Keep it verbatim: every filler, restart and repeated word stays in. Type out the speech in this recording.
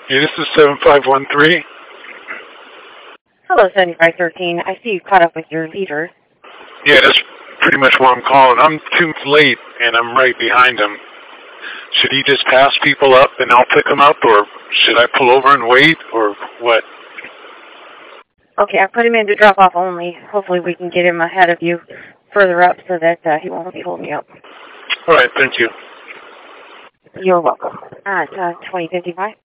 Yeah, this is seven five one three. Hello, seventy-five thirteen. I see you caught up with your leader. Yeah, that's pretty much what I'm calling. I'm two minutes late, and I'm right behind him. Should he just pass people up, and I'll pick them up, or should I pull over and wait, or what? Okay, I put him in to drop off only. Hopefully we can get him ahead of you further up so that uh, he won't be holding you up. All right, thank you. You're welcome. Uh, it's uh, twenty fifty-five.